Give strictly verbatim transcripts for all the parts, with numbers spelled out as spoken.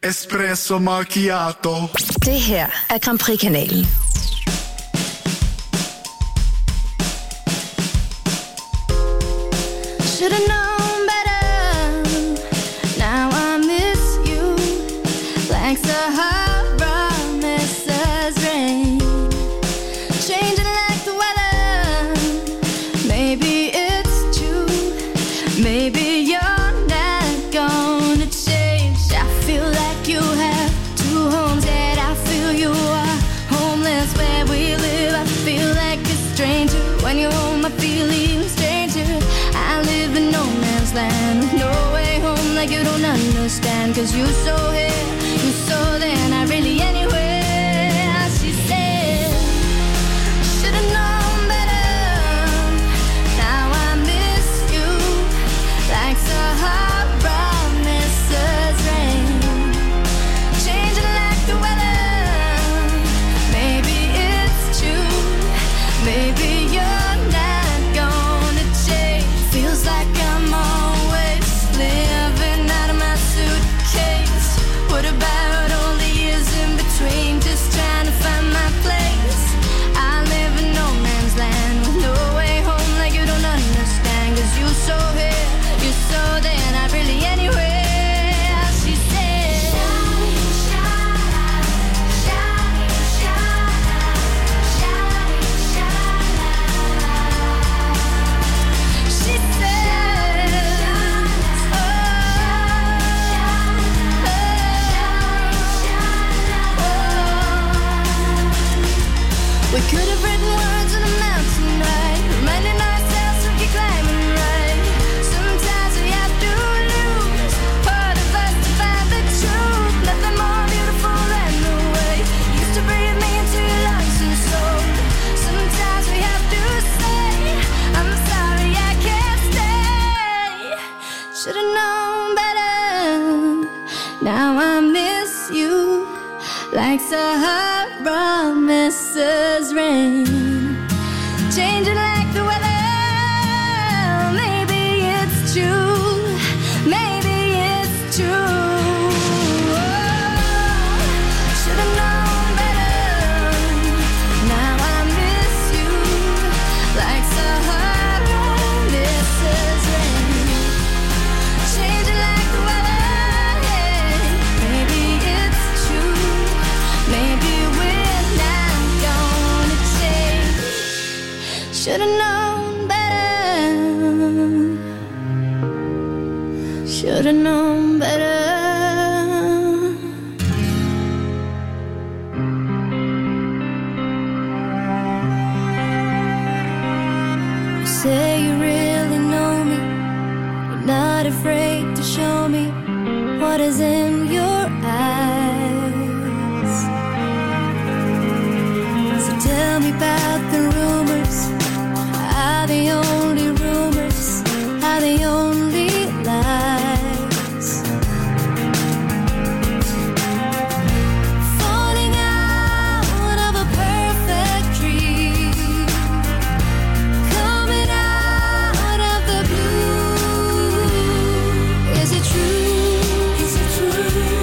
Espresso macchiato. Det her er Grand Prix-kanalen. Should've known better. Now I miss you like Sahara misses rain, changing like the weather. Maybe it's true. Maybe you're not gonna change. I feel like you have two homes, yet I feel you are homeless where we live. I feel like a stranger when you're home. I feel even stranger. I live in no man's land with no way home, like you don't understand. Cause you so here, you so there, not really anywhere. She said, should've known better. Now I miss you like Sahara misses rain, changing like the weather. Maybe it's true. Maybe you're not gonna change. Feels like I'm always living out of my suitcase. What about all the years in between, just trying to find my place? I live in no man's land with no way home, like you don't understand. Cause you so here, you so there, not really anywhere. She said, she said, oh, we could have written words on a mountain, right? Reminding ourselves we keep climbing, right? Sometimes we have to lose part of us to find the truth. Nothing more beautiful than the way you used to breathe me into your lungs and soul. Sometimes we have to say, I'm sorry I can't stay. Should've known better. Now I miss you like Sahara misses rain, changing like the weather. Maybe it's true. Maybe it's true. Oh, should've known better. Now I miss you like Sahara misses rain, changing like the weather. Maybe it's true. Maybe we're not gonna change. Should've known better. Should've known better. You say you really know me. You're not afraid to show me what is in your eyes. So tell me about the rumors. Are they only rumors? Are they only lies? Falling out of a perfect dream, coming out of the blue. Is it true? Is it true?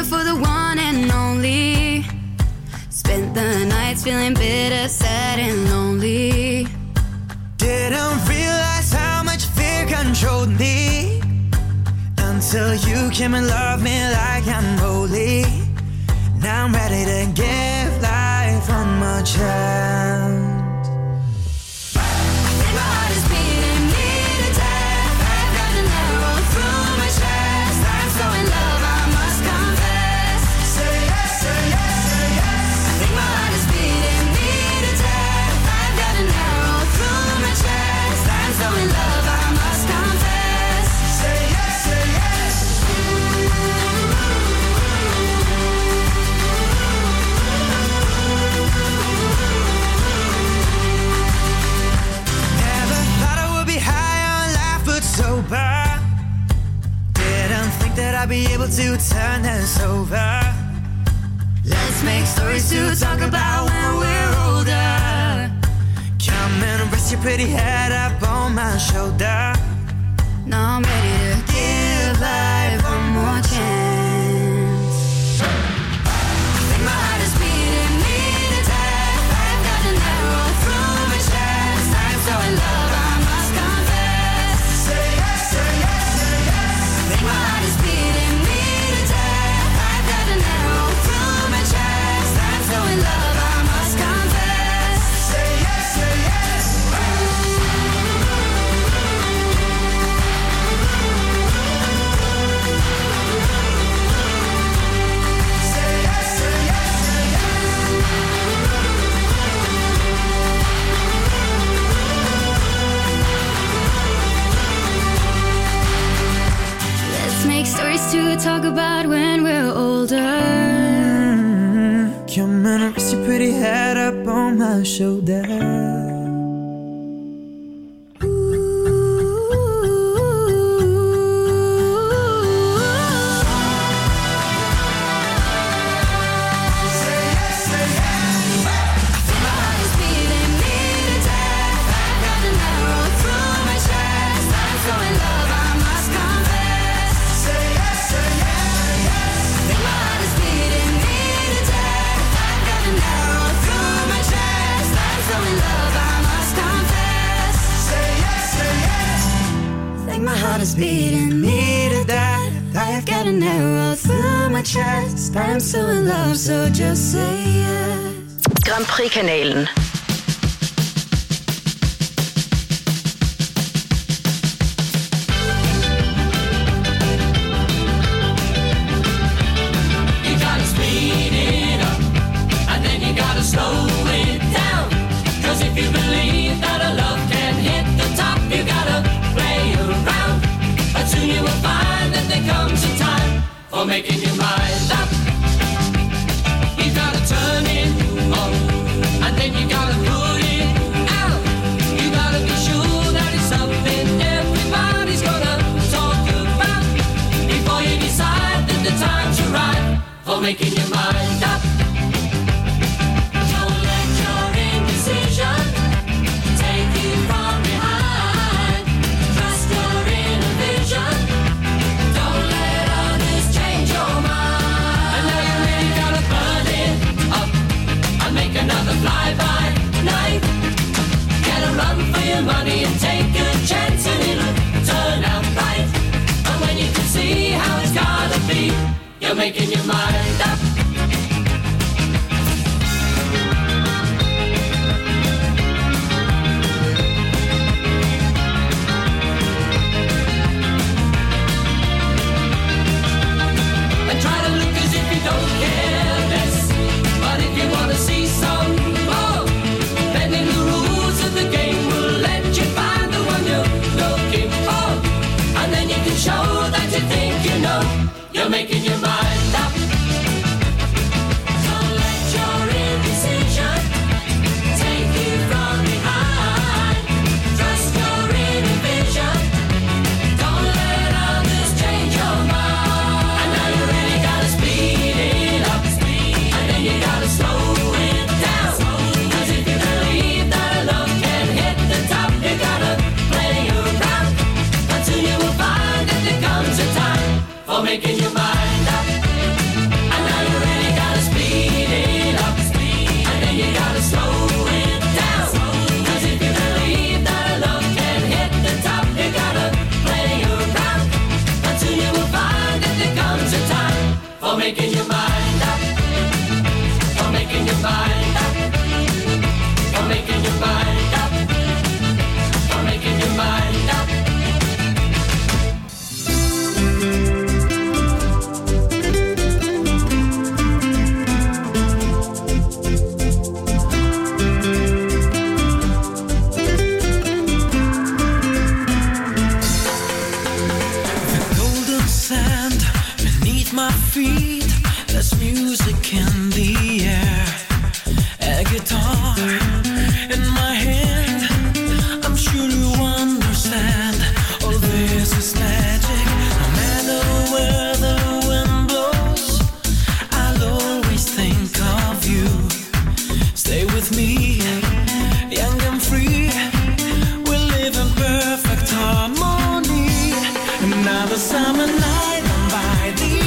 for the one and only. Spent the nights feeling bitter, sad and lonely. Didn't realize how much fear controlled me until you came and loved me like I'm holy. Now I'm ready to give life one more chance. I think my heart is beating me to death. I've got an arrow through my chest. I'm so in love, I must confess. Say yes, say yes, say yes. I think my heart is beating me to death. I've got an arrow through my chest. I'm so in love, I must confess. Say yes, say yes. Never thought I would be high on life but sober. Didn't think that I'd be able to turn this over. Let's make stories to talk about when we're older. Come and rest your pretty head up on my shoulder. Now I'm ready to give life one more chance. I think my heart is beating me to death. I've got an arrow through my chest. I'm so in love, I must confess. Say yes, say yes, say yes. I think my heart is beating me to death. I've got an arrow through my chest. I'm so in love, I must confess. Say yes, say yes. Say yes, say yes, say Let's make stories to talk about when we're older. yes. Come and rest your pretty head up on my shoulder. Beating me to death. I've got an arrow through my chest. I'm so in love, so just say yes. Grand Prix-kanalen. You gotta speed it up, and then you gotta slow it down. Cause if you believe that a love can hit the top, you gotta play around. But soon you will find that there comes a time for making your mind up. You gotta turn it on, and then you gotta put it out. You gotta be sure that it's something everybody's gonna talk about before you decide that the time's right for making your mind up. Don't let your indecision take you from behind. Trust your inner vision. Don't let others change your mind. And now you really gotta burn it up and make another fly-by night. Get a run for your money and take a chance and it'll turn out right. And when you can see how it's gotta be, you're making your mind up. And try to look as if you don't care less. But if you wanna see some more, bending the rules of the game will let you find the one you're looking for. And then you can show that you think you know you're making your mind up. making your mind up. For making your mind up. For making your mind up. For making your mind up. My feet, there's music in the air. A guitar in my hand. I'm sure you understand. All this is magic. No matter where the wind blows, I'll always think of you. Stay with me, young and free. We live in perfect harmony. Another summer night, I'm by the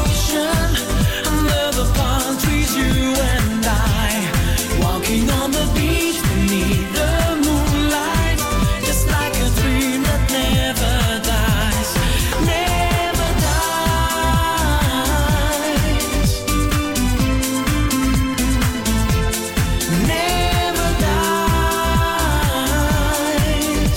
under the palm trees, you and I, walking on the beach beneath the moonlight, just like a dream that never dies, never dies, never dies.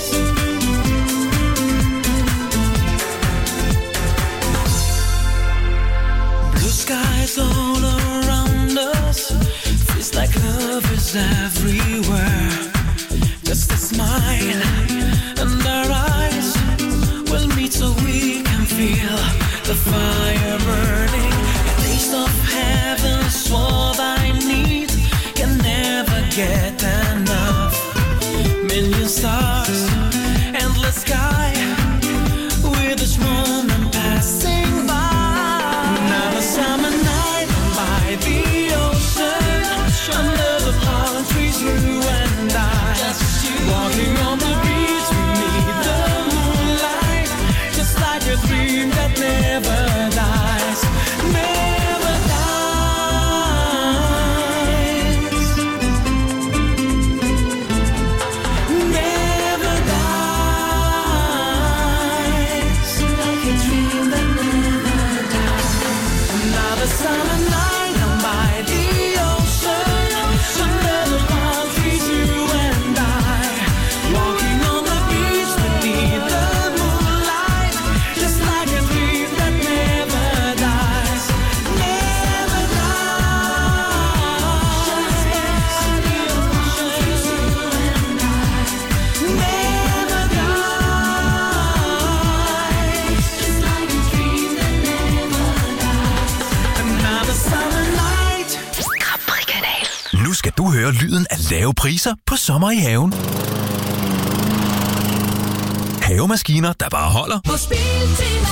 Blue skies all around us, feels like love is everywhere. Just a smile and our eyes will meet so we can feel the fire burning. A taste of heaven's what I need, can never get enough. Million stars, endless sky, with each moment passing by. Another summer night by the ocean, under the palm trees, you and I, walking on the beach beneath the moonlight, just like a dream that never dies, never dies, never dies, like a dream that never dies. Another summer night, I'm by the ocean, under the palm trees, you and I, walking on the beach beneath the moonlight, just like a dream that never dies, never dies. Never dies, just like a dream that never dies. Another summer night. Capri-kanal. Nu skal du høre lyden af lave priser på sommer i haven. Havemaskiner, der bare holder. På Biltema.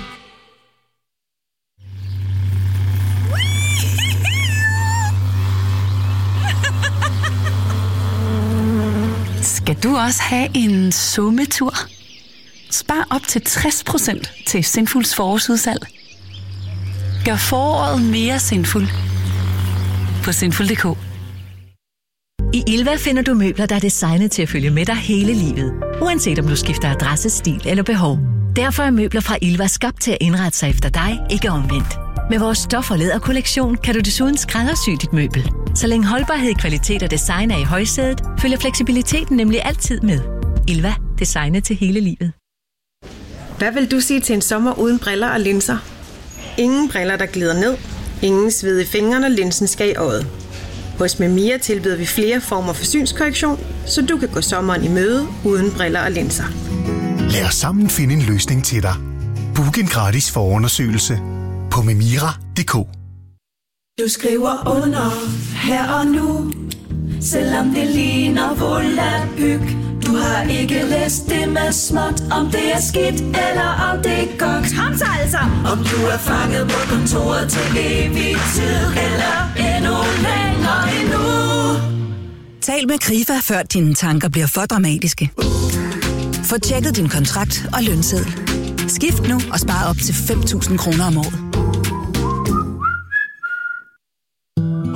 Skal du også have en summetur? Spar op til tres procent til Sinfuls forårsudsalg. Gør foråret mere sinful på sinful punktum d k. I Ilva finder du møbler, der er designet til at følge med dig hele livet. Uanset om du skifter adresse, stil eller behov. Derfor er møbler fra Ilva skabt til at indrette sig efter dig, ikke omvendt. Med vores stof- og læderkollektion kan du desuden skræddersy dit møbel. Så længe holdbarhed, kvalitet og design er i højsædet, følger fleksibiliteten nemlig altid med. Ilva, designet til hele livet. Hvad vil du sige til en sommer uden briller og linser? Ingen briller, der glider ned. Ingen sved i fingrene, og linsen skal i øjet. Hos Memia tilbyder vi flere former for synskorrektion, så du kan gå sommeren i møde uden briller og linser. Lad os sammen finde en løsning til dig. Book en gratis forundersøgelse på memira punktum d k. Du skriver under her og nu, selvom det ligner volapyk. Du har ikke læst det med småt, om det er skidt eller om det er godt. Kom så altså! Om du er fanget på kontoret til evig tid, eller endnu længere endnu. Tal med Krifa, før dine tanker bliver for dramatiske. Få tjekket din kontrakt og lønseddel. Skift nu og spar op til fem tusind kroner om året.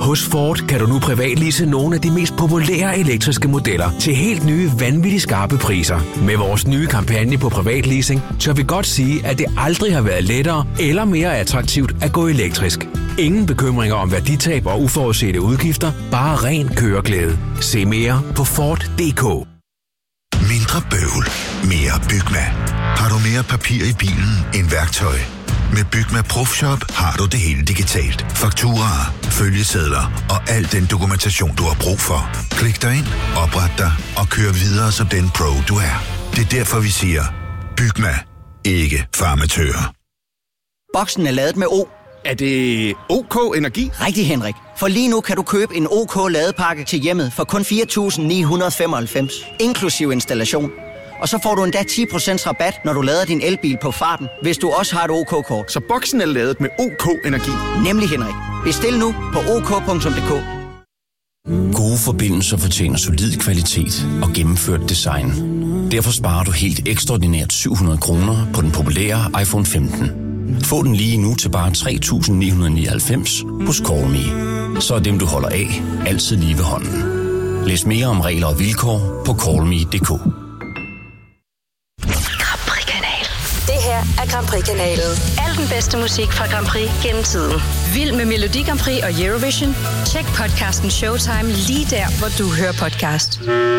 Hos Ford kan du nu privatlease nogle af de mest populære elektriske modeller til helt nye, vanvittigt skarpe priser. Med vores nye kampagne på privatleasing, tør vi godt sige, at det aldrig har været lettere eller mere attraktivt at gå elektrisk. Ingen bekymringer om værditab og uforudsete udgifter, bare ren køreglæde. Se mere på Ford punktum d k. Mindre bøvl, mere Bygma. Har du mere papir i bilen end værktøj? Med Bygma Profshop har du det hele digitalt. Fakturaer, følgesedler og al den dokumentation, du har brug for. Klik dig ind, opret dig og kør videre som den pro, du er. Det er derfor, vi siger, Bygma, ikke farmatører. Boksen er ladet med O. Er det OK Energi? Rigtig, Henrik. For lige nu kan du købe en OK ladepakke til hjemmet for kun fire tusind ni hundrede femoghalvfems, inklusiv installation. Og så får du endda ti procent rabat, når du lader din elbil på farten, hvis du også har et OK-kort. Så boksen er ladet med OK Energi? Nemlig, Henrik. Bestil nu på ok punktum d k. Gode forbindelser fortjener solid kvalitet og gennemført design. Derfor sparer du helt ekstraordinært syv hundrede kroner på den populære iPhone femten. Få den lige nu til bare tre tusind ni hundrede nioghalvfems hos Callme. Så er dem, du holder af, altid lige ved hånden. Læs mere om regler og vilkår på callme punktum d k. Grand Prix-kanal. Det her er Grand Prix-kanalen. Al den bedste musik fra Grand Prix gennem tiden. Vild med Melodi Grand Prix og Eurovision? Tjek podcasten Showtime lige der, hvor du hører podcast.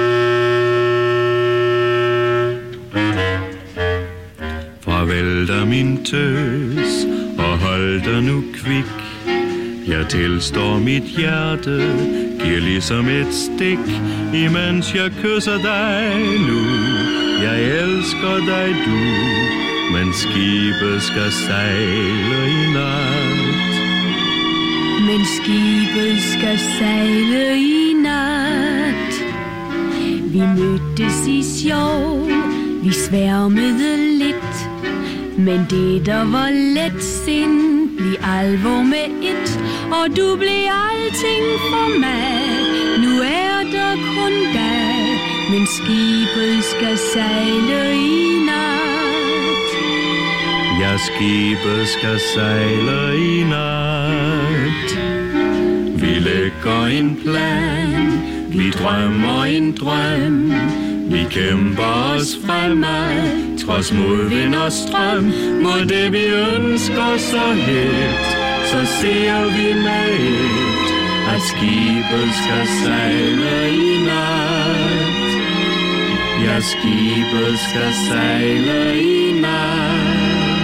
Farvel da min tøs, og hold dig nu kvik. Jeg tilstår mit hjerte, giver ligesom et stik, imens jeg kysser dig nu. Jeg elsker dig du, men skibet skal sejle i nat. Men skibet skal sejle i nat. Vi mødtes i sjov, vi sværmede lidt, men det der var let sind, blev alvor med et, og du blev alting for mig. Nu er der kun dig, men skibet skal sejle i nat. Ja, skibet skal sejle i nat. Vi lægger en plan, vi drømmer en drøm. Vi kæmper os fremad, trods modvind og strøm. Mod det vi ønsker så helt, så ser vi med et, at skibet skal sejle i nat. Ja, skibet skal sejle i nat.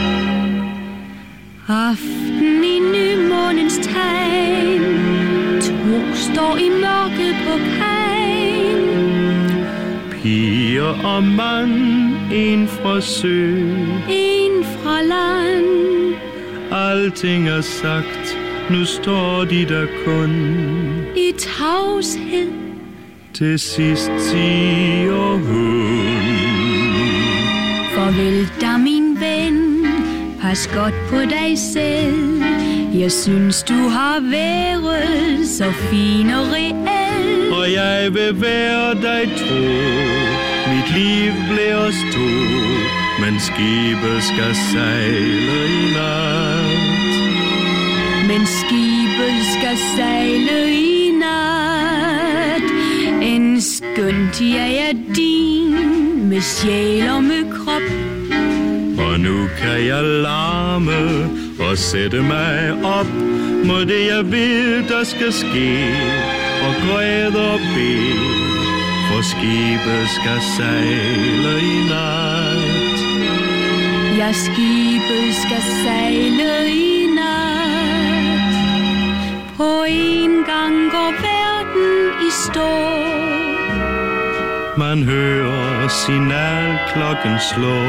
Aften i nymånens tegn, to står i mørket på kajen. Piger og mand, en fra sø, en fra land. Alting er sagt, nu står de der kun i tavshed. Til sidst siger hun: farvel da min ven, pas godt på dig selv. Jeg synes du har været så fin og reel, og jeg vil være dig tro. Mit liv bliver stå, men skibet skal sejle i nat. Men skibet skal sejle i nat. En skønt jeg er din, med sjæl og med krop. Og nu kan jeg larme og sætte mig op mod det jeg ved der skal ske, og græde og bede, for skibet skal sejle i nat. Ja, skibet skal sejle i nat. På en gang går verden i stå. Man hører signalklokken slå.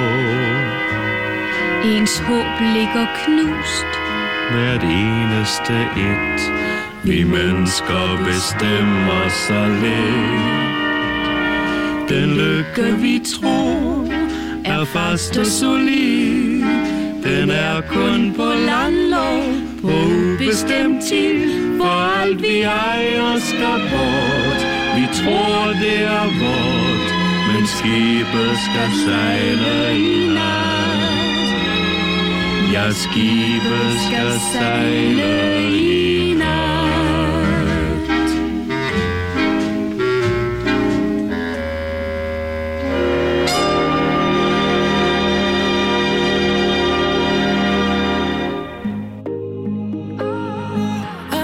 Ens håb ligger knust. Hvert eneste et. Vi mennesker bestemmer så lidt. Den lykke vi tror er fast og solid. Den er kun på landlov, på ubestemt tid. For alt vi ejer skal bort. Vi tror det er vort, men skibet skal sejle i nat. Ja, skibet skal sejle i nat.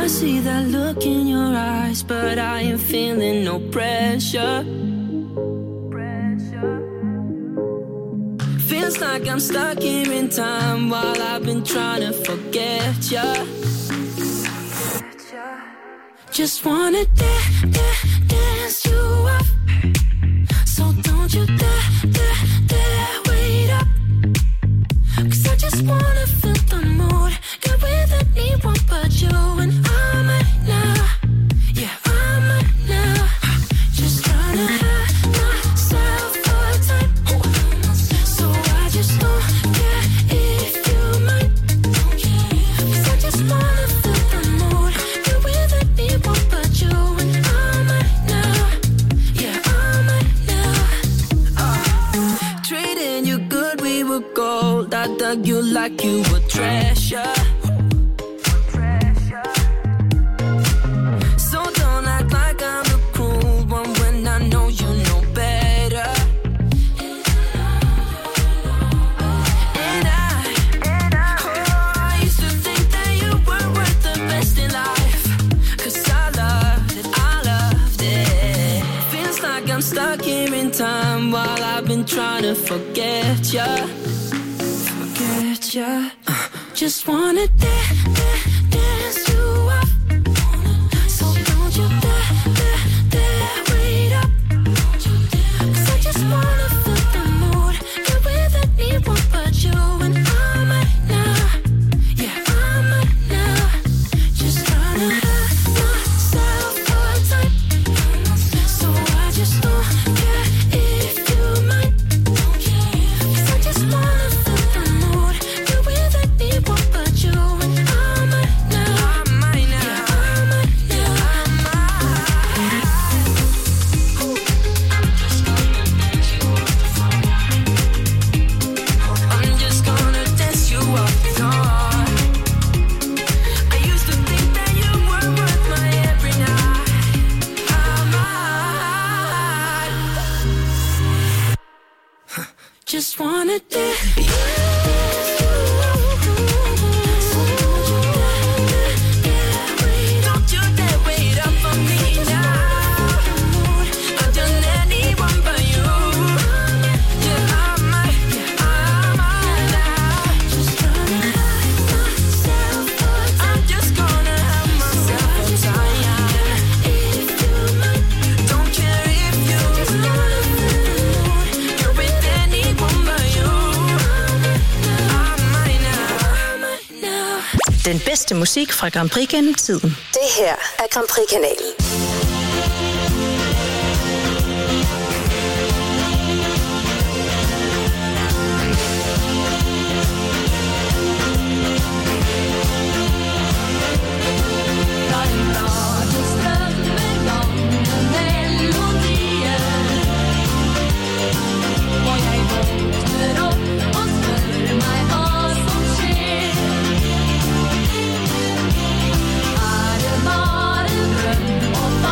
see that look in your eyes, but I ain't feeling no pressure. Feels like I'm stuck here in time while I've been trying to forget ya. Just wanna dance, dance, dance you up. So don't you dare, dare, dare wait up. Cause I just wanna feel the mood. Get with anyone but you. And I might now, yeah, I might now. Just trying to have myself a time. So I just don't care if you might. Cause I just wanna feel the mood. Get with anyone but you. And I might now, yeah, I might now. uh, Treating you good, we were gold. I dug you like you were treasure. So don't act like I'm the cruel one when I know you know better. And I, oh, I used to think that you were worth the best in life. Cause I loved it, I loved it. Feels like I'm stuck here in time while I've been trying to forget ya. Forget ya. uh, Just wanna dance, dance, dance you up. So don't you dare, dare, dare wait up. Cause I just wanna feel the mood. Get with anyone but you. And I might now, yeah, I might now. Just tryna have myself a time. So I just don't care if you might. Cause I just wanna feel the mood. Get with anyone but you. And I might now, I might now, yeah, I might now, I might. I'm just gonna dance you up, God. I used to think that you were worth my every night. I might. Just wanna dance you up. Don't you dare wait up for me now. I've done anyone but you. Yeah, I might, yeah, I might now. Just gonna have myself a time. I'm just gonna have myself a time. If you might, don't care if you just gonna feel the mood. You're with anyone but you. I might now, I might now. Den bedste musik fra Grand Prix gennem tiden. Det her er Grand Prix-kanalen. Var det bare drøm og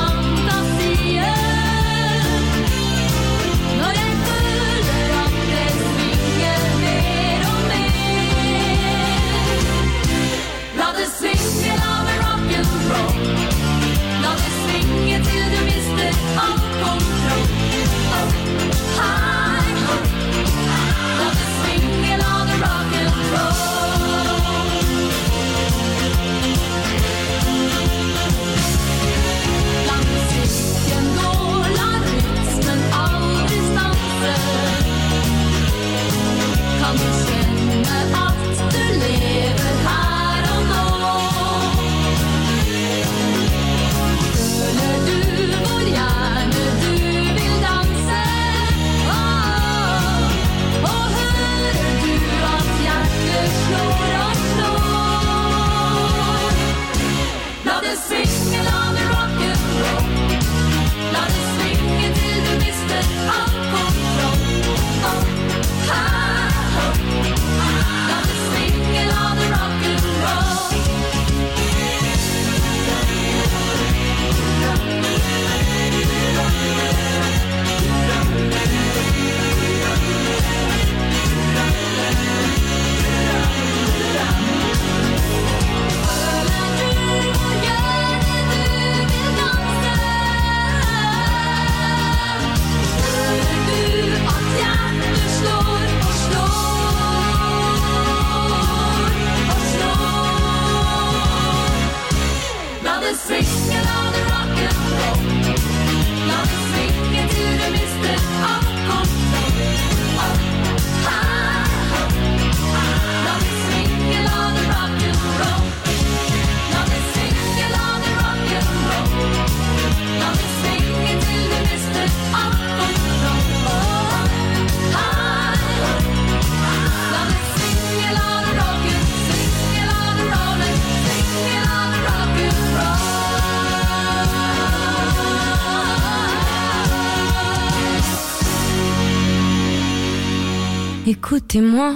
Écoutez-moi,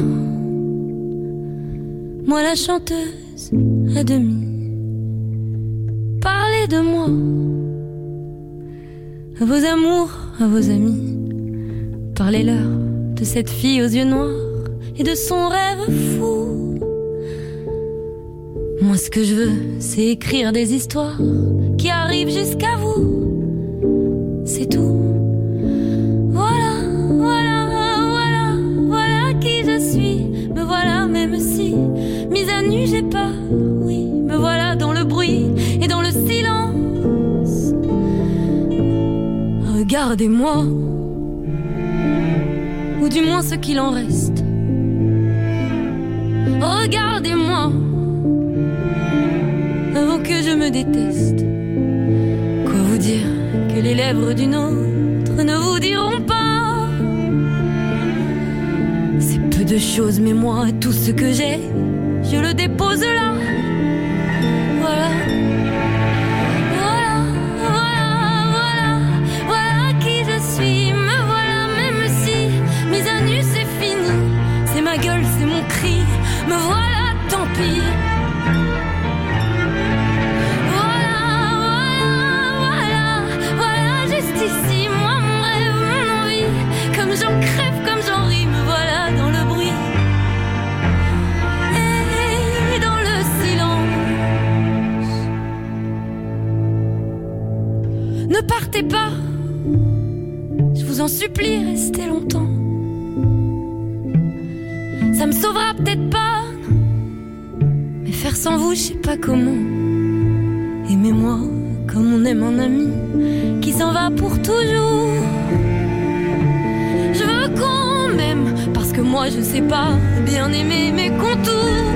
moi la chanteuse à demi. Parlez de moi, à vos amours, à vos amis. Parlez-leur de cette fille aux yeux noirs et de son rêve fou. Moi ce que je veux, c'est écrire des histoires qui arrivent jusqu'à vous. C'est tout. Voilà, voilà, voilà, voilà qui je suis. Me voilà même si, mise à nu j'ai peur, oui. Me voilà dans le bruit et dans le silence. Regardez-moi, ou du moins ce qu'il en reste. Regardez-moi, avant que je me déteste. Quoi vous dire que les lèvres d'une autre ne vous diront pas? C'est peu de choses, mais moi, tout ce que j'ai, je le dépose là. Voilà. Voilà, voilà, voilà, voilà qui je suis. Me voilà même si, mise à nu c'est fini. C'est ma gueule, c'est mon cri. Me voilà, tant pis. Ici, moi, mon rêve, mon envie, comme j'en crève, comme j'en ris, me voilà dans le bruit et dans le silence. Ne partez pas, je vous en supplie, restez longtemps. Ça me sauvera peut-être pas, mais faire sans vous, je sais pas comment. Aimez-moi comme on aime un ami qui s'en va pour toujours. Je veux qu'on m'aime parce que moi je sais pas bien aimer mes contours.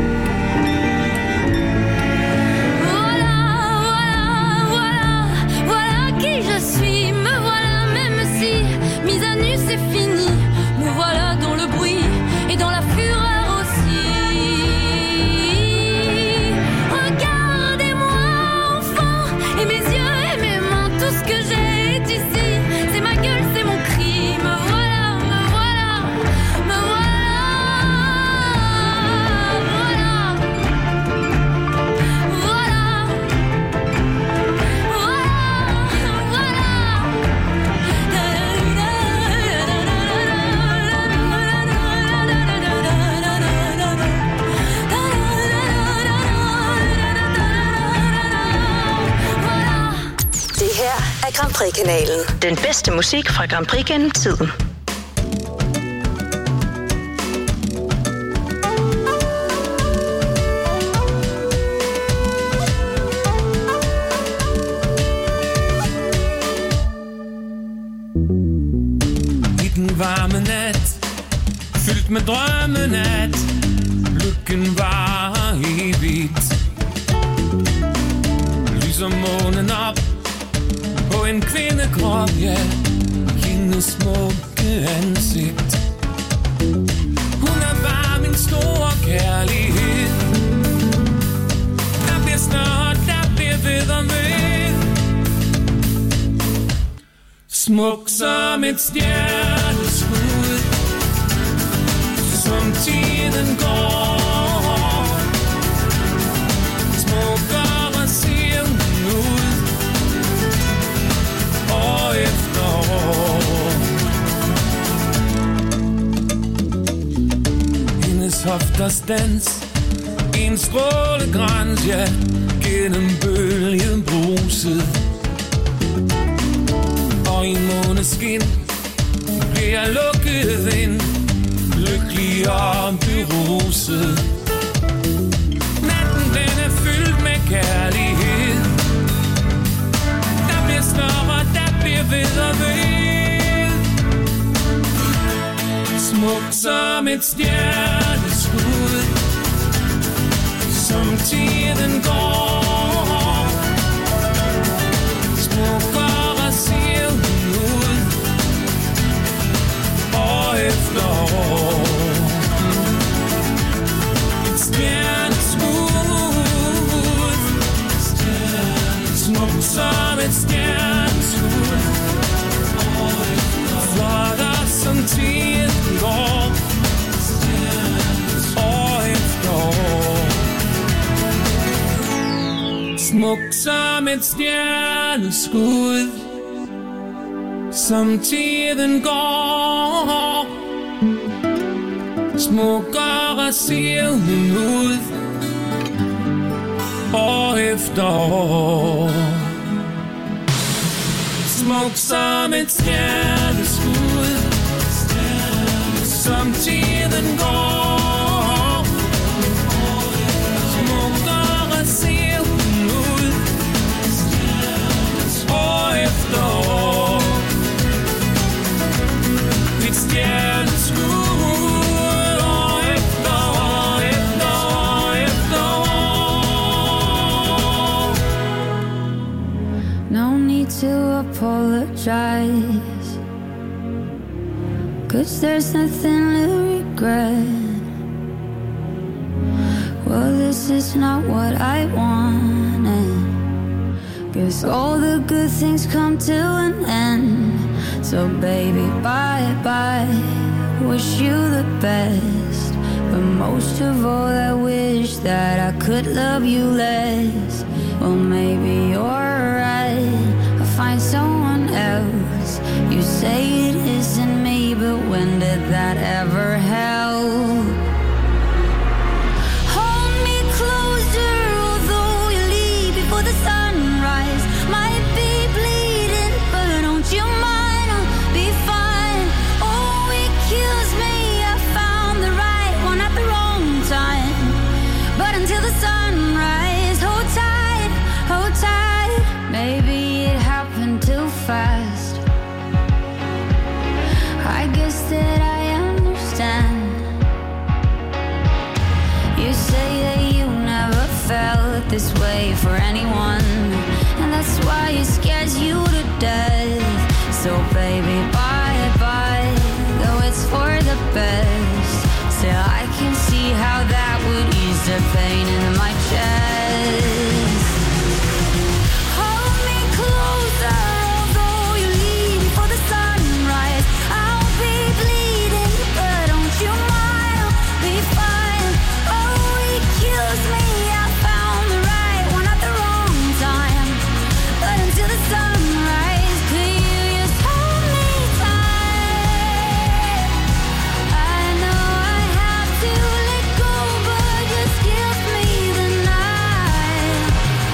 Voilà, voilà, voilà, voilà qui je suis. Me voilà même si, mise à nu c'est fini. Me voilà dans le bruit et dans la fureur aussi. Regardez-moi enfant et mes yeux. Tout ce que j'ai est ici, c'est ma gueule, c'est mon cri. Me voilà, me voilà, me voilà, voilà, voilà, Det her er Grand Prix-kanalen. Den bedste musik fra Grand Prix gennem tiden. I den varme nat, fyldt med drømmenat, lykken var evigt. Lyser månen op på en kvindekrop, ja, hendes smukke ansigt. Hun er bare min store kærlighed. Der bliver snart, der bliver ved og ved. Smuk som et stjerneskud, som tiden går. Smukkere ser hun ud, år efter år. Hendes hofters dans, en strålegrans, ja, gennem bølgen bruset. Og i måneskin bliver jeg lukket ind, lykkelig og beruset. Natten den er fyldt med kærlighed. Der bliver snart, der bliver ved og ved. Smuk som et stjerneskud, som tiden går. Smukkere ser hun ud, år efter år. Et stjerneskud, smuk som et stjerneskud, flottere som tiden går. Smuk som et stjerneskud, som tiden går. Smukkere ser hun ud, år efter år. Smuk som et stjerneskud, som tiden går. Smukkere ser hun ud, år efter år. Mit stjerneskud, år efter år, efter år, efter år. No need to apologize, 'cause there's nothing to regret. Well, this is not what I wanted. Guess all the good things come to an end. So baby, bye bye, wish you the best. But most of all, I wish that I could love you less. Well, maybe you're right, I'll find someone else. You say it isn't me, but when did that ever help? Hold me closer, although you leave before the sunrise. Might be bleeding, but don't you mind, I'll be fine. Oh, it kills me, I found the right one at the wrong time. But until the sunrise, hold tight, hold tight. Maybe it happened too fast. I guess that I understand. You say that you never felt this way for anyone, and that's why it scares you to death. So baby, bye bye, though it's for the best. Still I can see how that would ease the pain in my chest. Hold me closer, although you leave before the sunrise. I'll be bleeding, but don't you mind, I'll be fine. Oh, it kills me, I found the right one at the wrong time. But until the sunrise, could you just hold me tight? I know I have to let go, but just give me the night.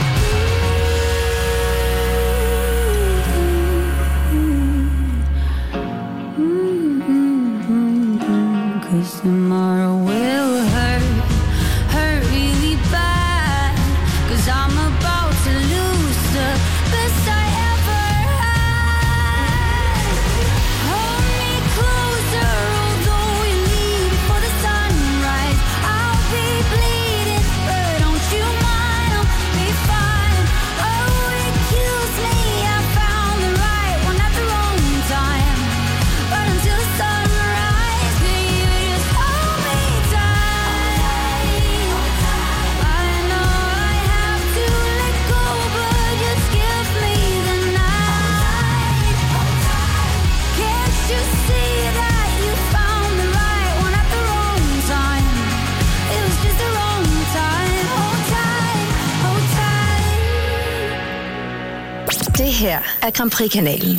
Cause tomorrow will hurt, hurt really bad. Cause I'm about to lose the best I ever had. Hold me closer, although you leave before the sunrise. I'll be bleeding, but don't you mind, I'll be fine. Oh, it kills me, I found the right one at the wrong time. But until the sunrise, could you just hold me tight? I know I have to let go, but just give me the night. Can't you see that you found the right one at the wrong time? It was just the wrong time. Hold tight, hold tight. Det her er Grand Prix-kanalen.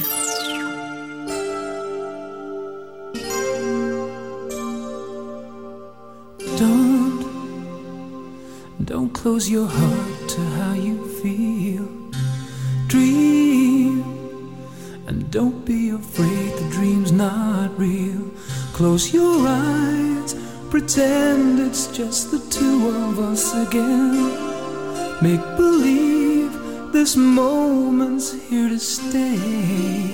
Don't, don't close your heart to how you feel. Dream, and don't be afraid the dream's not real. Close your eyes, pretend it's just the two of us again. Make believe this moment's here to stay.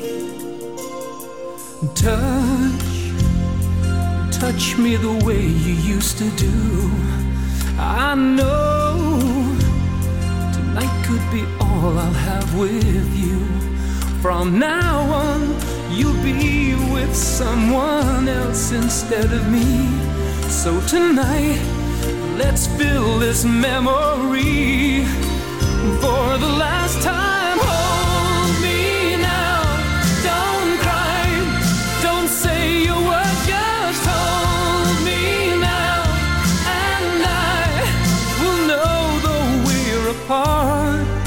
Touch, touch me the way you used to do. I know tonight could be all I'll have with you. From now on, you'll be with someone else instead of me. So tonight, let's fill this memory for the last time. Hold me now, don't cry, don't say a word, just hold me now, and I will know though we're apart.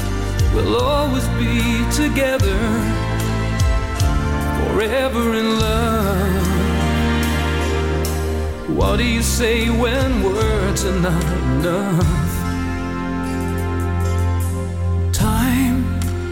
we'll always be together, forever in love. What do you say when words are not enough? Time,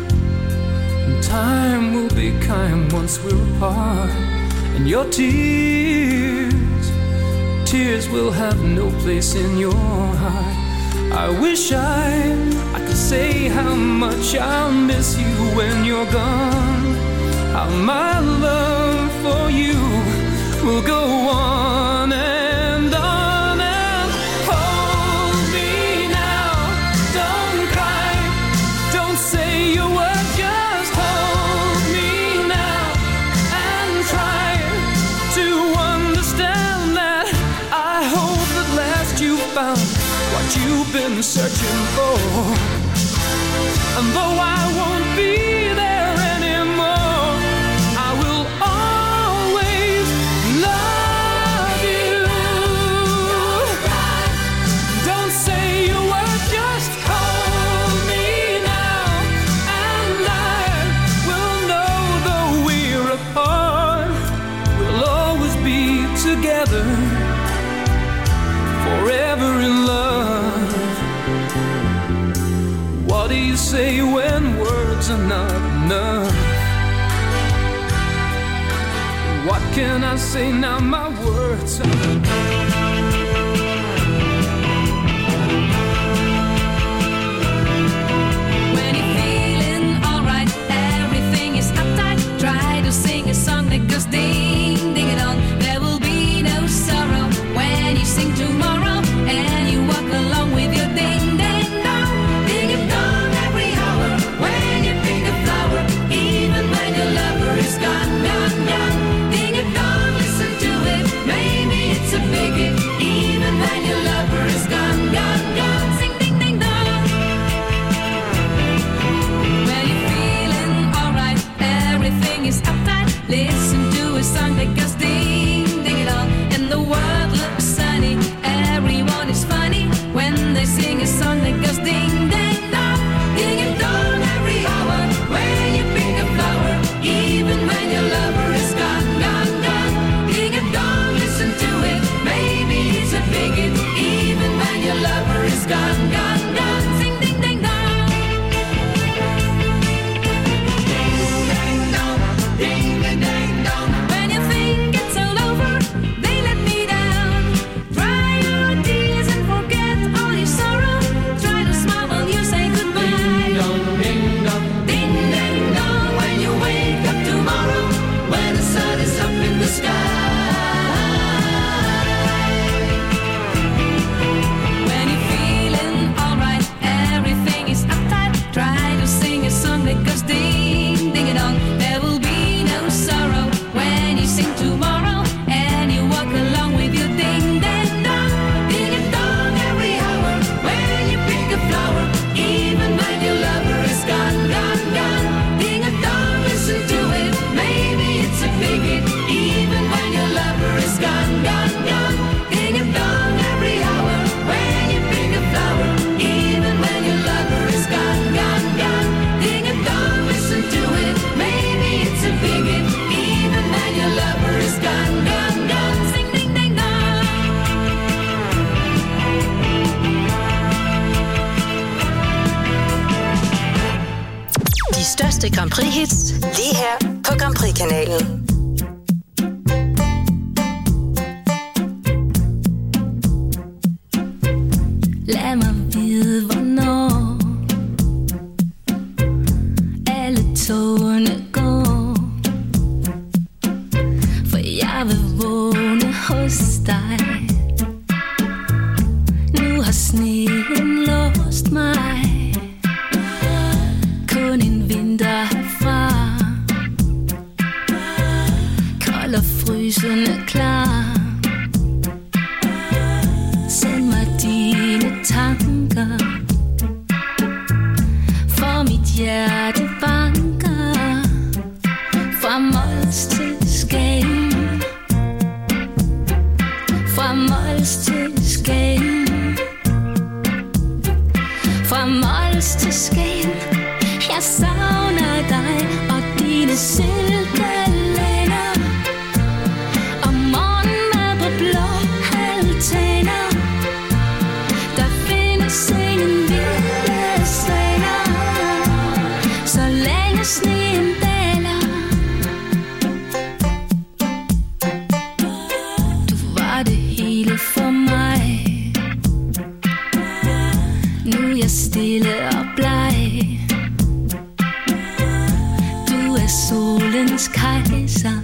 time will be kind once we're apart. And your tears, tears will have no place in your heart. I wish I, I could say how much I'll miss you when you're gone. How my love for you will go on and on and hold me now. Don't cry, don't say your word, just hold me now and try to understand that I hope at last you found what you've been searching for. And though I won't be there anymore, I will always love you. Don't say a word, just hold me now, and I will know though we're apart, we'll always be together, forever in love. What do you say when words are not enough? What can I say now? My words are when you're feeling alright, everything is uptight. Try to sing a song that goes ding, ding it on. There will be no sorrow when you sing tomorrow and you walk along with your ding, ding, dong. Ding it dong every hour when you pick a flower, even when your lover is gone, gone, gone. Ding it dong, listen to it, maybe it's a biggie, even when your lover is gone, gone, gone. Sing ding, ding, dong. When you're feeling alright, everything is uptight. Listen to a song that goes ding, ding it on, and the world looks sunny. Everyone is funny when they sing a song that goes ding, ding, dong. Ding it dong every hour when you pick a flower, even when your lover is gone, gone, gone. Ding it dong, listen to it, maybe it's a bigot, even when your lover is gone, gone, gone. Sing ding, ding, dong. Ding, ding, dong, ding, ding, ding, dong. When you think it's all over, they let me down. Dry your tears and forget all your sorrow. Try to smile while you say goodbye. Ding, ding, dong, ding, ding, dong. When you wake up tomorrow, when the sun is up in the sky. When you're feeling alright, everything is uptight. Try to sing a song that goes ding, ding it on. There will be no sorrow when you sing tomorrow and you walk along with your ding, ding, dong. Ding it dong every hour when you pick a flower, even when your lover is gone, gone, gone. Ding it dong, listen to it, maybe it's a bigot, even when your lover is gone, gone, gone. Ding it dong every hour when you pick a flower, even when your lover is gone, gone, gone. Ding it dong, listen to it, maybe it's a bigot, even when your lover is gone, gone, gone. Sing ding, ding, dong. De største Grand Prix-hits lige her på Grand Prix-kanalen. Lad mig vide, hvornår alle togene går, for jeg vil vågne hos dig. Nu har sneen låst mig, kun en vinter herfra, kold og frysende klar. Send mig dine tanker, for mit hjerte banker, fra Mols til Skagen, fra Mols til Skagen, fra Mols til Skagen. Jeg savner dig og dine silkelænder. Og morgenmad på blå altaner. Der findes ingen vilde svaner, så længe sneen daler. Du var det hele for mig. Nu er jeg stille og bleg. Du er solens kejser.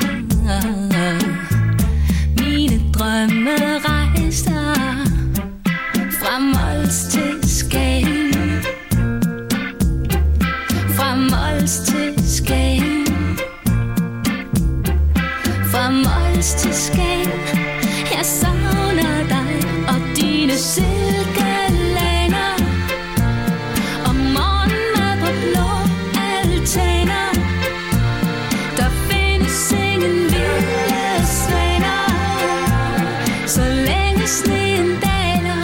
Mine drømme rejser fra Mols til Skagen. Fra Mols til Skagen. Fra Mols til Skagen. Jeg savner dig og dine silkelænder. Og morgenmad på blå altaner. Der findes ingen vilde svaner, så længe sneen daler.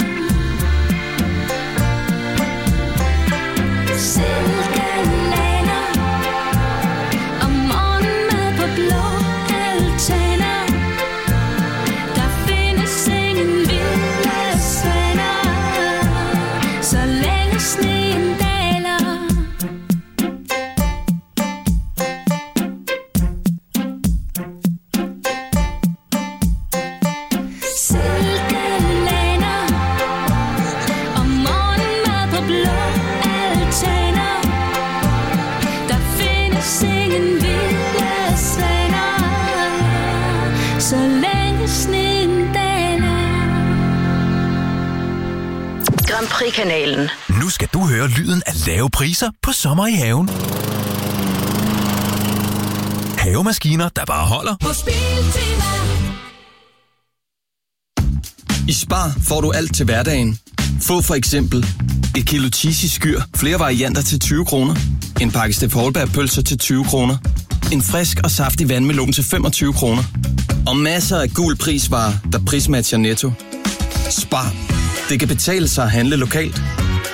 Silkelænder. Og morgenmad på blå altaner. Der findes ingen vilde svaner, så længe sneen daler. Silkelænder. Og morgenmad på blå altaner. Der findes ingen vilde svaner, så længe sneen daler. Grand Prix-kanalen. Nu skal du høre lyden af lave priser på sommer i haven. Havemaskiner, der bare holder. På Biltema. I Spar får du alt til hverdagen. Få for eksempel et kilo cheesy skyr, flere varianter til tyve kroner. En pakke Steff Holberg-pølser til tyve kroner. En frisk og saftig vandmelon til femogtyve kroner. Og masser af gul prisvarer, der prismatcher Netto. Spar. Det kan betale sig at handle lokalt.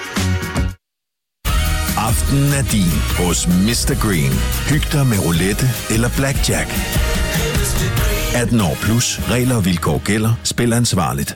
Aftenen er din hos mister Green. Hyg dig med roulette eller blackjack. atten år plus. Regler og vilkår gælder. Spil ansvarligt.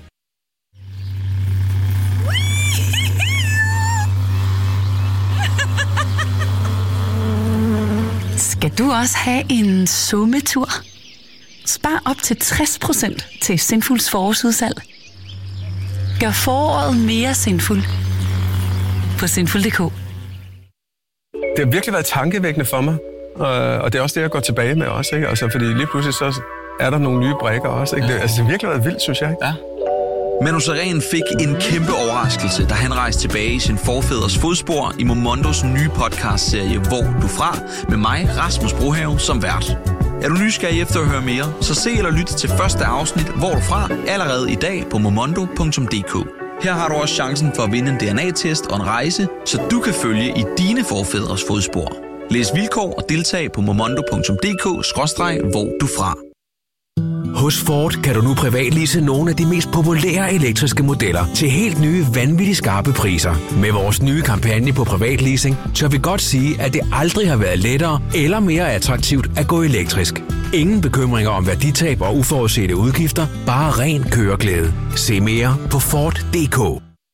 Skal du også have en sommetur? Spar op til tres procent til Sinfuls forårsudsalg. Gør foråret mere sinful på sinful punktum d k. Det har virkelig været tankevækkende for mig, og det er også det, jeg går tilbage med også, ikke? Altså, fordi lige pludselig så er der nogle nye brækker også, ikke? Det, altså, det har virkelig været vildt, synes jeg, ikke? Ja. Manu Sareen fik en kæmpe overraskelse, da han rejste tilbage i sin forfædres fodspor i Momondos nye podcastserie Hvor du fra, med mig, Rasmus Brohave, som vært. Er du nysgerrig efter at høre mere, så se eller lyt til første afsnit Hvor du fra allerede i dag på momondo punktum d k. Her har du også chancen for at vinde en D N A-test og en rejse, så du kan følge i dine forfædres fodspor. Læs vilkår og deltag på momondo punktum d k skråstreg hvor du fra. Hos Ford kan du nu privatlease nogle af de mest populære elektriske modeller til helt nye, vanvittigt skarpe priser. Med vores nye kampagne på privatleasing, tør vi godt sige, at det aldrig har været lettere eller mere attraktivt at gå elektrisk. Ingen bekymringer om værditab og uforudsete udgifter, bare ren køreglæde. Se mere på Ford punktum d k.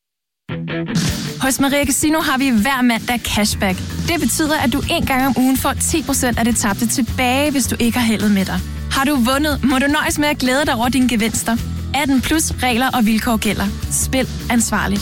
Hos Maria Casino har vi hver mandag cashback. Det betyder, at du en gang om ugen får ti procent af det tabte tilbage, hvis du ikke har heldet med dig. Har du vundet, må du nøjes med at glæde dig over dine gevinster. atten plus regler og vilkår gælder. Spil ansvarligt.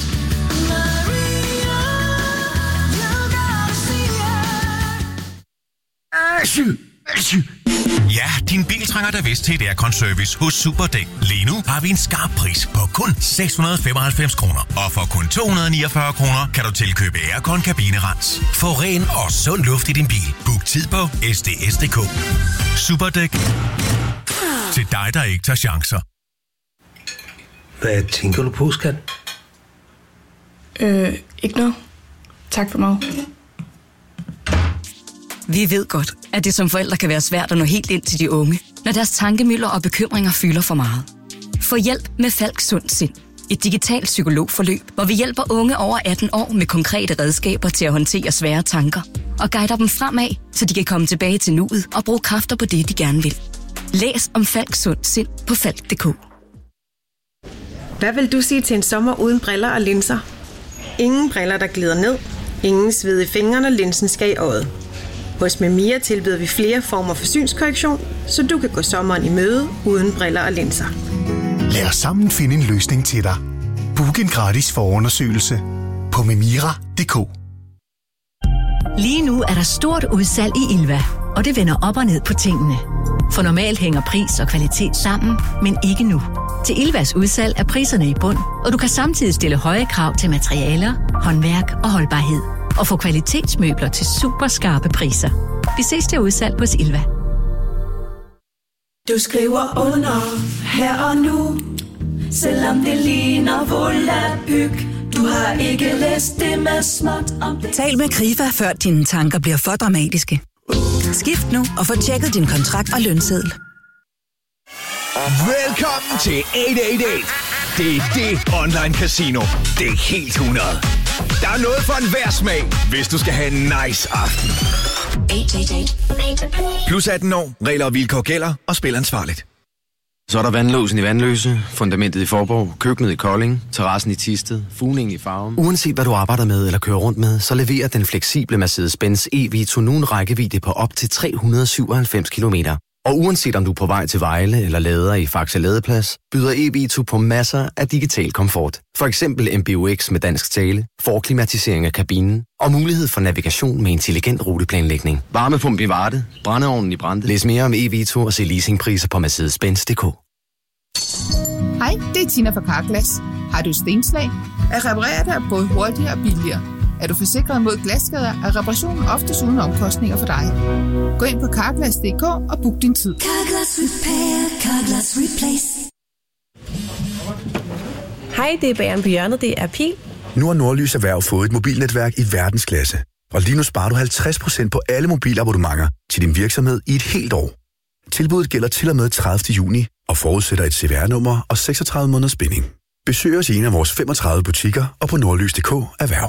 Ja, din bil trænger da vist til et aircon-service hos Superdæk. Lige nu har vi en skarp pris på kun seks hundrede femoghalvfems kroner. Og for kun to hundrede niogfyrre kroner kan du tilkøbe aircon kabinerens. Få ren og sund luft i din bil. Book tid på s d s punktum d k. Superdæk. Til dig, der ikke tager chancer. Hvad tænker du på, skat? Øh, ikke noget. Tak for mig. Vi ved godt, at det som forældre kan være svært at nå helt ind til de unge, når deres tankemøller og bekymringer fylder for meget. Få hjælp med Falk Sund Sind. Et digitalt psykologforløb, hvor vi hjælper unge over atten år med konkrete redskaber til at håndtere svære tanker. og guider dem fremad, så de kan komme tilbage til nuet og bruge kræfter på det, de gerne vil. Læs om Falks Sund Sind på falk punktum d k. Hvad vil du sige til en sommer uden briller og linser? Ingen briller, der glider ned. Ingen sved i fingrene, når linsen skal i øjet. Hos Memia tilbyder vi flere former for synskorrektion, så du kan gå sommeren i møde uden briller og linser. Lad os sammen finde en løsning til dig. Book en gratis forundersøgelse på memira punktum d k. Lige nu er der stort udsalg i Ilva, og det vender op og ned på tingene. For normalt hænger pris og kvalitet sammen, men ikke nu. Til Ilvas udsalg er priserne i bund, og du kan samtidig stille høje krav til materialer, håndværk og holdbarhed. Og få kvalitetsmøbler til super skarpe priser. Vi ses til udsalg hos Ilva. Du skriver under her og nu, selvom det ligner volapyk. Du har ikke læst det med småt om det. Tal med Krifa, før dine tanker bliver for dramatiske. Skift nu og få tjekket din kontrakt og lønseddel. Velkommen til otte otte otte. Det er det online casino. Det er helt hundrede. Der er noget for enhver smag, hvis du skal have en nice aften. Plus atten år, regler og vilkår gælder, og spil ansvarligt. Så er der vandlåsen i Vandløse, fundamentet i Forborg, køkkenet i Kolding, terrassen i Thisted, fugningen i Farum. Uanset hvad du arbejder med eller kører rundt med, så leverer den fleksible Mercedes-Benz E-Vito nu en rækkevidde på op til tre hundrede og syvoghalvfems kilometer. Og uanset om du er på vej til Vejle eller lader i Faxe Ladeplads, byder E-Vito på masser af digital komfort. For eksempel M B U X med dansk tale, forklimatisering af kabinen og mulighed for navigation med intelligent ruteplanlægning. Varmepump i Varde, brændeovnen i Brande. Læs mere om E-Vito og se leasingpriser på mercedes benz punktum d k. Hej, det er Tina fra Carglass. Har du stenslag? At reparere det er både hurtigere og billigere. Er du forsikret mod glasskader, er reparationen oftest uden omkostninger for dig. Gå ind på carglass punktum d k og book din tid. Carglass Repair, Carglass Replace. Hej, det er Bageren på hjørnet. Det er Pil. Nu har Nordlys Erhverv fået et mobilnetværk i verdensklasse. Og lige nu sparer du halvtreds procent på alle mobilabonnementer til din virksomhed i et helt år. Tilbuddet gælder til og med tredivte juni og forudsætter et C V R-nummer og seksogtredive måneders binding. Besøg os i en af vores femogtredive butikker og på nordlys punktum d k erhverv.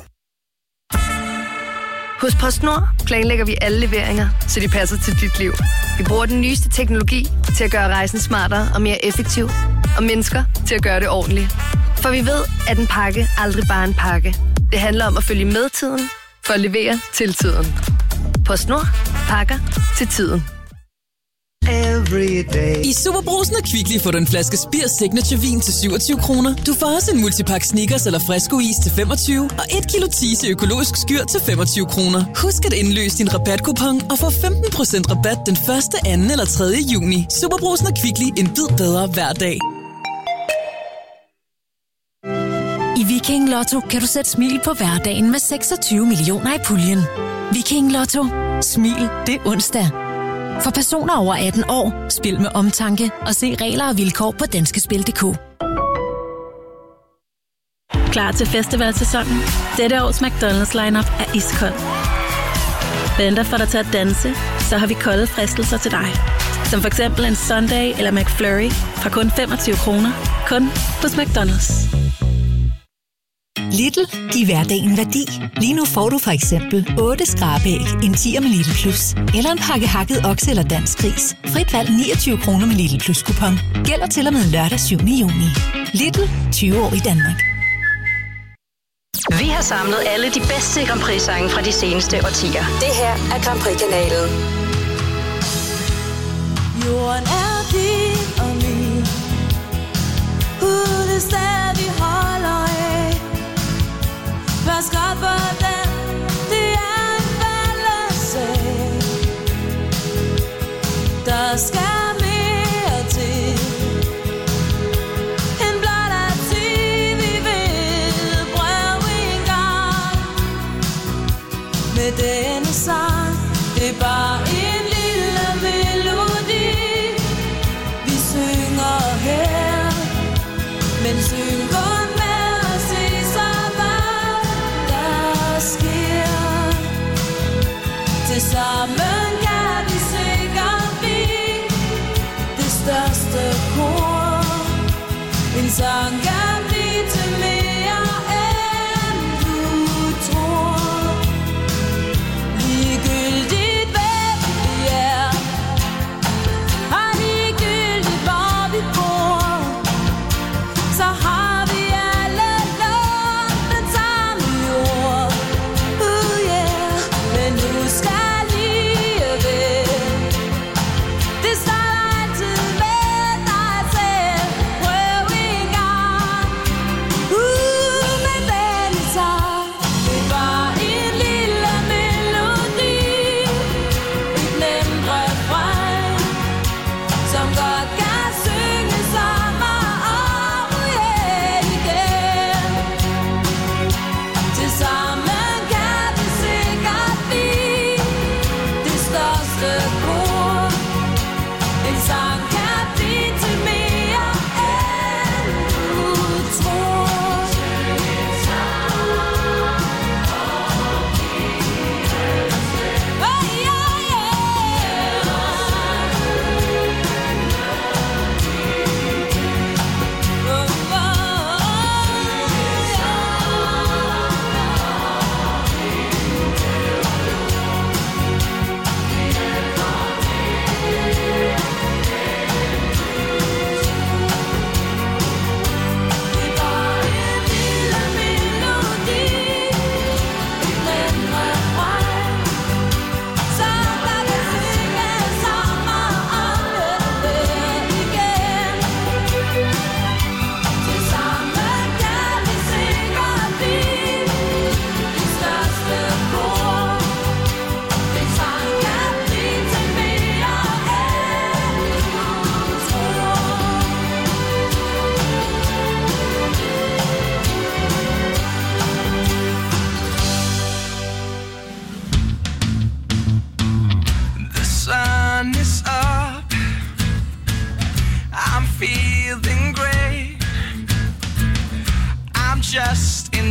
Hos PostNord planlægger vi alle leveringer, så de passer til dit liv. Vi bruger den nyeste teknologi til at gøre rejsen smartere og mere effektiv, og mennesker til at gøre det ordentligt. For vi ved, at en pakke aldrig bare er en pakke. Det handler om at følge med tiden, for at levere til tiden. PostNord. Pakker til tiden. I Superbrugsen og Kvickly får du en flaske Spir Signature vin til syvogtyve kroner. Du får også en multipakke Snickers eller Fresco-is til femogtyve og et kilo Tise økologisk skyr til femogtyve kroner. Husk at indløse din rabatkupon og få femten procent rabat den første, anden eller tredje juni. Superbrugsen og Kvickly, en bid bedre hver dag. I Viking Lotto kan du sætte smil på hverdagen med seksogtyve millioner i puljen. Viking Lotto. Smil det onsdag. For personer over atten år, spil med omtanke og se regler og vilkår på danskespil punktum d k. Klar til festivalsæsonen? Dette års McDonald's lineup er iskold. Venter for dig til at danse, så har vi kolde fristelser til dig. Som for eksempel en Sunday eller McFlurry fra kun femogtyve kroner. Kun hos McDonald's. Lidl, giv hverdagen værdi. Lige nu får du for eksempel otte skrabæg, en tier med Lidl Plus, eller en pakke hakket okse eller dansk gris. Frit valg niogtyve kroner med Lidl Plus kupon. Gælder til og med lørdag syvende juni. Lidl, tyve år i Danmark. Vi har samlet alle de bedste Grand Prix-sange fra de seneste årtier. Det her er Grand Prix-kanalen. Jorden er din og min. Ud i sted, vi holder af. Pas godt for den, det er en fællessag. Der skal mere til. En blot at sige, vi vil prøve en gang. Med denne sang, det er bare en lille melodi. Vi synger her, men syng kun med at se så hvad der sker. Tilsammen kan vi sikkert blive det største kor. En sang kan blive til mere end du tror. Vi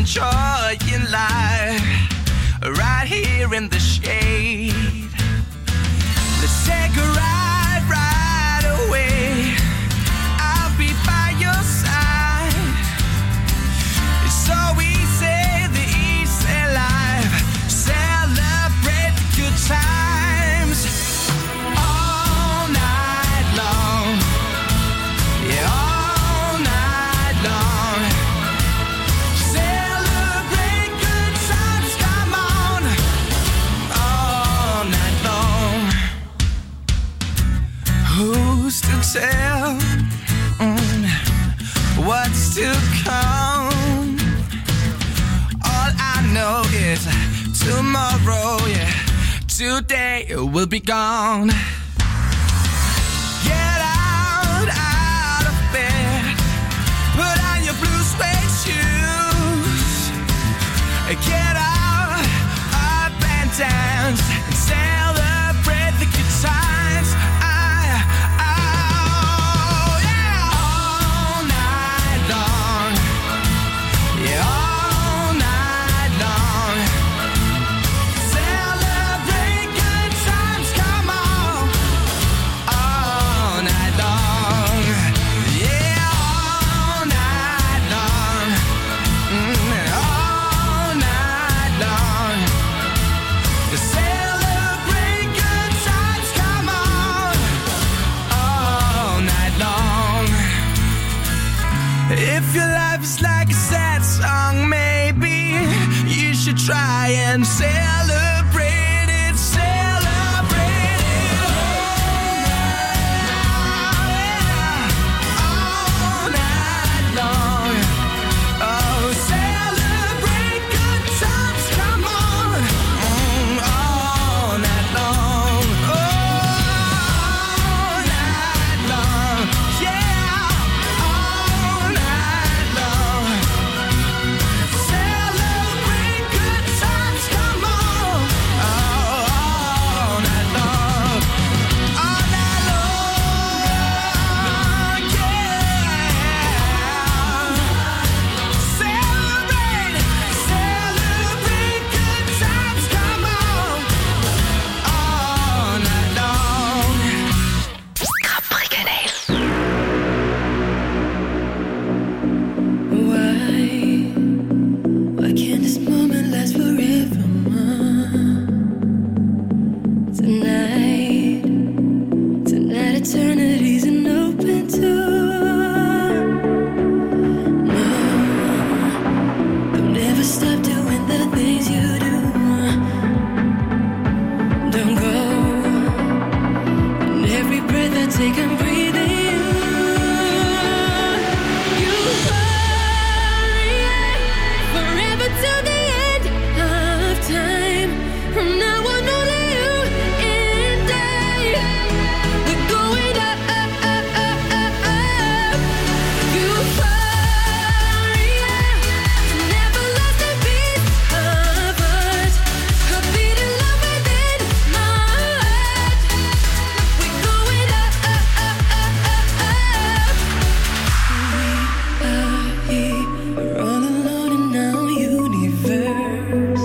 enjoying life right here in the shade. Let's take a ride right away. I'll be by your side. It's so easy, the easy life. Celebrate the good times all night long. Yeah, all night long. Celebrate good times, come on, all night long. Who's to tell mm, what's to come? All I know is tomorrow, yeah, today will be gone. Get out, out of bed, put on your blue suede shoes. Get out, up and dance, and celebrate the good times. I, oh, yeah, all night long. Yeah, all night long. Celebrate good times, come on, all night long. Yeah, all night long. Mm, all night long. Celebrate good times, come on, all night long. If your life is like a sad song, maybe you should try and celebrate it, celebrate it all night long. Oh, celebrate good times, come on, mm, all night long. All night long, yeah, all night long. Celebrate good times, come on, all night long. All night long, yeah. Celebrate, celebrate good times, come on, all night long. Capri-kanal. Why, why can't this moment last forever? Tonight, tonight eternity's an open door. No, don't ever stop doing the things you do. Don't go, and every breath I take I'm breathing you. You hurry, forever till the end of time. From now on, only you and I. We're going up, up, up, up, up, up. You hurry, never lost a beat of us. A beat of love within my heart. We're going up, up, up, up, up, up. We are here, we're all alone in our universe.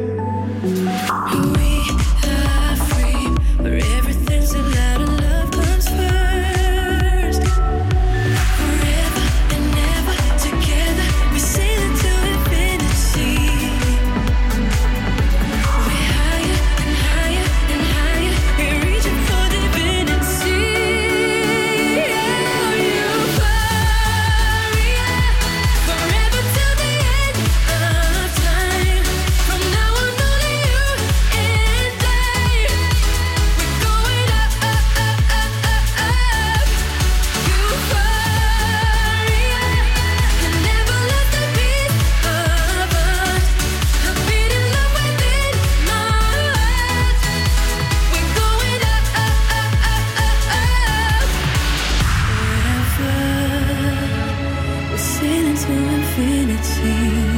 We are free, where everything's so loud and love comes first. Forever and ever together, we sail into infinity. We're higher and higher and higher, we're reaching for divinity. Yeah, you hurry, forever till the end of time. From now on, only you and I. We're going up, up, up, up, up, up. You hurry, and never let the beat of us. A beat of love within my heart. We're going up, up, up, up, up, up. Forever, we're sailing to infinity.